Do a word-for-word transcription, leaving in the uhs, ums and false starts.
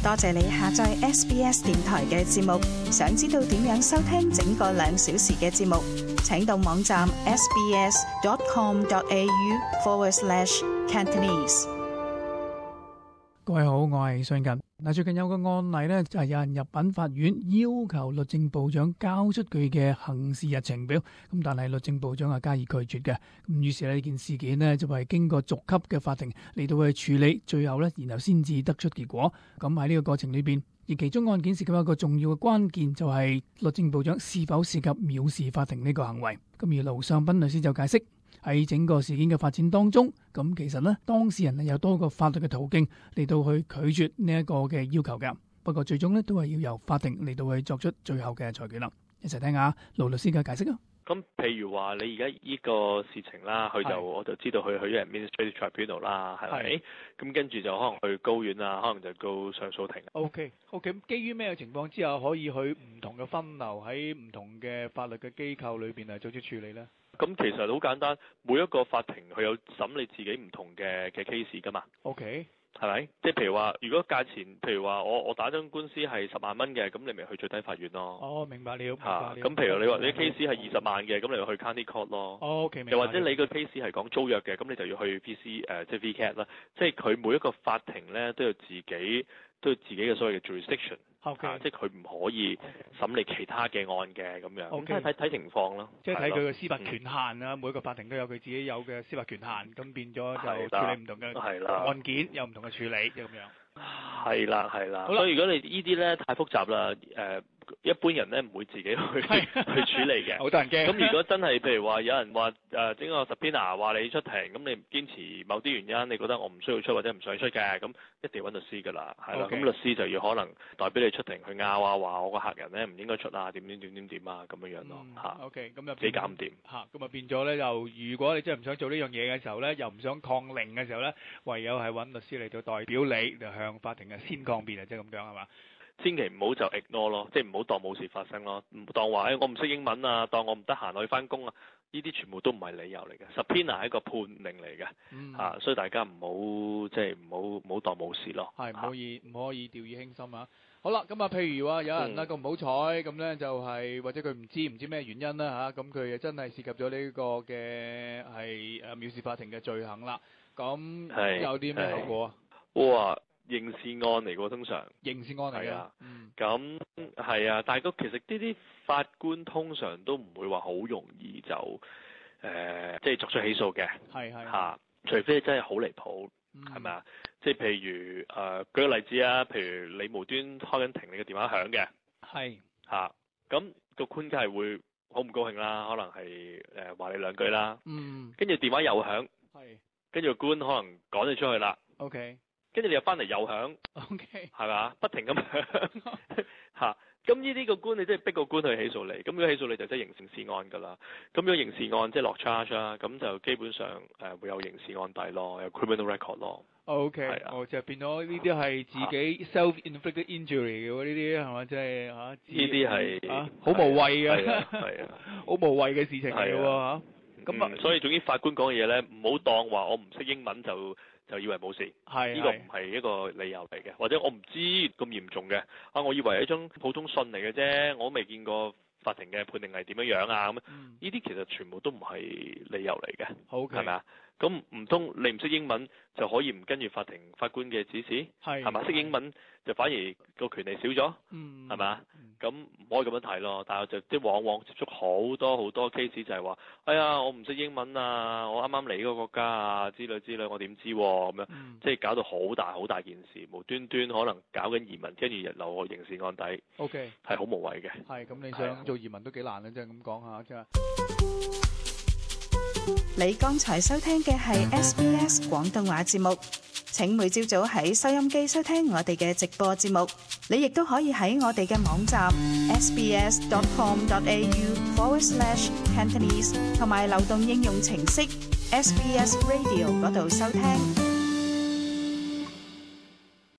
多謝你下載 S B S 電台嘅節目。想知道點樣收聽整個兩小時嘅節目，請到網站 sbs.com.au forward slash Cantonese。 各位好，我係尚近。嗱，最近有個案例呢，就係有人入稟法院要求律政部長交出佢嘅行事日程表，咁但係律政部長啊加以拒絕嘅。咁於是呢件事件呢，就係經過逐級嘅法庭嚟到去處理，最後呢，然後先至得出結果。咁喺呢個過程裏邊，而其中案件涉及一個重要嘅關鍵，就係律政部長是否涉及藐視法庭呢個行為。咁而盧尚斌律師就解釋，喺整個事件嘅發展當中，咁其實呢，當事人係有多個法律嘅途徑嚟到去拒絕呢一個嘅要求嘅。不過最終呢，都係要由法庭嚟到去作出最後嘅裁決啦。一齊聽下盧律師嘅解釋啊。 咁譬如話你而家呢個事情啦，佢就我就知道佢去咗 administrative tribunal 啦，係咪？咁跟住就可能去高院啊，可能就告上訴庭。 OK OK，咁基於咩情況之下可以去唔同嘅分流喺唔同嘅法律嘅機構裏邊嚟做出處理呢？ 咁其實好簡單，每一個法庭佢有審理自己唔同嘅嘅 case 噶嘛。 OK。 係咪？即係譬如話，如果價錢，譬如話我我打張官司係十萬蚊嘅，咁你咪去最低法院咯。 哦，明白了。明白了。 咁譬如你話你 case 係二十萬嘅，咁你就去 county court 咯。 哦 OK，明白。 又或者你個 case 係講租約嘅，咁你就要去 V C 誒、呃，即係 V C A T 啦。即係佢每一個法庭咧都有自己都有自己嘅所謂嘅 jurisdiction。 Okay. 啊、即係佢唔可以審理其他嘅案嘅咁樣，咁睇睇睇情況咯。 即係睇佢嘅司法權限啊、嗯，每一個法庭都有佢自己有嘅司法權限，咁變咗就處理唔同嘅案件，有唔同嘅處理咁樣。 係啦，係啦。所以如果你呢啲咧太複雜啦，誒、呃。一般人咧唔會自己去去處理嘅， 好多人驚。 咁如果真係譬如話有人話誒整個 subpoena 話你出庭，咁你堅持某啲原因，你覺得我唔需要出或者唔想出嘅，咁一定要揾律師㗎啦，係啦。咁、okay. 律師就要可能代表你出庭去拗啊，話我個客人咧唔應該出啊，點點點點點啊咁樣樣咯嚇。 OK，咁就自己搞唔掂嚇，咁啊變咗咧，就如果你真係唔想做呢樣嘢嘅時候咧，又唔想抗令嘅時候咧，唯有係揾律師嚟到代表你，就向法庭嘅先抗辯啊，即係咁樣係嘛？ 千祈唔好就 ignore 咯，即係唔好當冇事發生咯，唔當話誒我唔識英文啊，當我唔得閒我去翻工啊，呢啲全部都唔係理由嚟嘅。subpoena 係一個判令嚟嘅，嗯啊，所以大家唔好即係唔好唔好當冇事咯。 係唔可以唔可以掉以輕心啊！好啦，咁啊，譬如話有人咧咁唔好彩，咁咧就係或者佢唔知唔知咩原因啦嚇，咁佢真係涉及咗呢個嘅係誒藐視法庭嘅罪行啦。咁有啲咩後果啊？ 哇！刑事案嚟喎，通常刑事案嚟嘅， 咁係啊，但係個其實呢啲法官通常都唔會話好容易就誒、呃，即係作出起訴嘅， 係係嚇，除非真係好離譜，係咪啊？即係譬如誒、呃，舉個例子啊，譬如你無端開緊庭，你嘅電話響嘅， 係嚇，咁、個官梗係會好唔高興啦，可能係誒話你兩句啦， 嗯， 跟住電話又響，係，跟住個官可能趕你出去啦 ，OK。 跟住你又翻嚟又響 ，OK， 係嘛？不停咁響嚇，咁呢啲個官你即係逼個官去起訴你，咁如果起訴你就即係刑事案㗎啦。咁如果刑事案即係落 charge 啦，咁就基本上誒、呃、會有刑事案底咯，有 criminal record 咯。 OK，係啊，哦就變咗呢啲係自己 self-inflicted injury 嘅喎，呢啲係嘛？即係嚇，呢啲係嚇好無謂嘅， 係啊，係啊， 好無謂嘅事情嚟嘅喎嚇。 咁啊，所以總之法官講嘅嘢咧，唔好當話我唔識英文就。就以為冇事，係呢個唔係一個理由嚟嘅，或者我唔知咁嚴重嘅，啊我以為係一張普通信嚟嘅啫，我都未見過法庭嘅判定係點樣樣啊咁，呢、嗯、啲其實全部都唔係理由嚟嘅，係咪啊？咁唔通你唔識英文就可以唔跟住法庭法官嘅指示？係係咪？識英文就反而個權利少咗？嗯，係咪啊？咁唔可以咁樣睇咯。但係就即係往往接觸好多好多 case 就係話，哎呀我唔識英文啊，我啱啱嚟呢個國家啊之類之類，我點知咁、啊、樣？嗯、即係搞到好大好大件事，無端端可能搞緊移民，跟住留個刑事案底。OK， 係好無謂嘅。係咁，你想做移民都幾難啊！即係咁講下，即係。 你剛才收聽嘅係 S B S 廣東話節目，請每朝早喺收音機收聽我哋嘅直播節目。你亦都可以喺我哋嘅網站 sbs.com.au forward slash Cantonese 同埋流動應用程式 S B S Radio 嗰度收聽。